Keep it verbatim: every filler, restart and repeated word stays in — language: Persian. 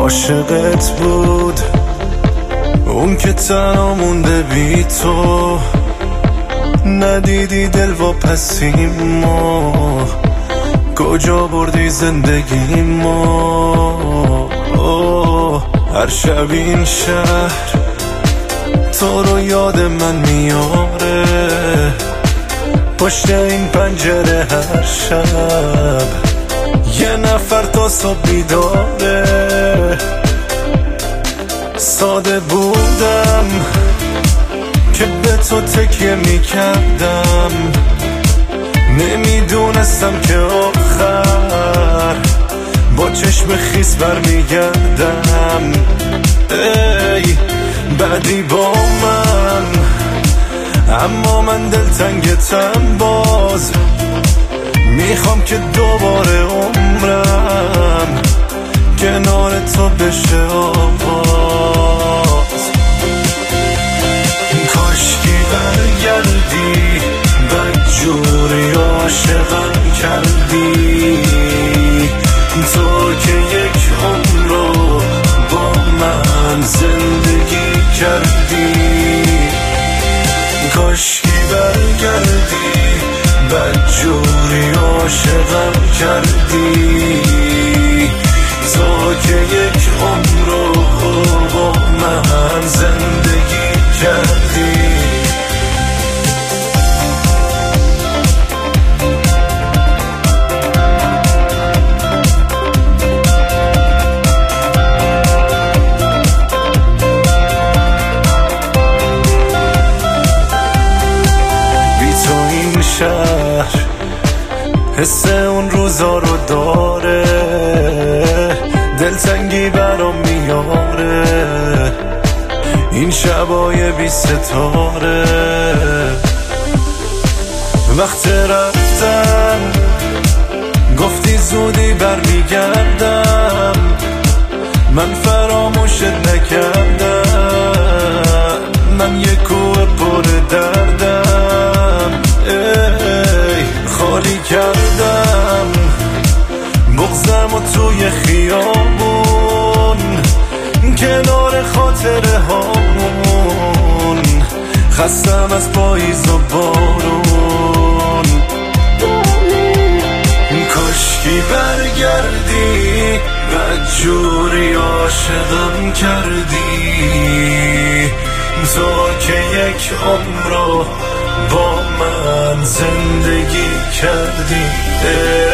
عاشقت بود اون که تنها مونده بی تو، ندیدی دل واپسیم ما، کجا بردی زندگی ما. هر شب این شهر تو رو یاد من میاره، پشت این پنجره هر شب یه نفر تا صبح بیداره. ساده بودم که به تو تکیه میکردم، نمیدونستم که آخر با چشم خیس برمیگردم. ای بعدی با من، اما من دلتنگتم باز، میخوام که دوباره عمرم کنار تو بشه آواز. کاشکی برگردی، بدجوری عاشقم کردی، تو که یک عمر رو با من زندگی کردی. کاشکی برگردی، بدجوری عاشقم کردی، تو که یک عمر رو با من زندگی کردی. شهر حس اون روزا رو داره، دلتنگی برام میاره این شبای بی ستاره. وقت رفتن گفتی زودی برمیگردم، من فراموشت نکردم، من یه کوه پر دردم. ای خالی کردم بغضم و توی خیابون، کنار خاطره هامون، خستم از پاییز و بارون. کاشکی برگردی، بدجوری عاشقم کردی، تو که یک عمر رو با من زندگی کردی.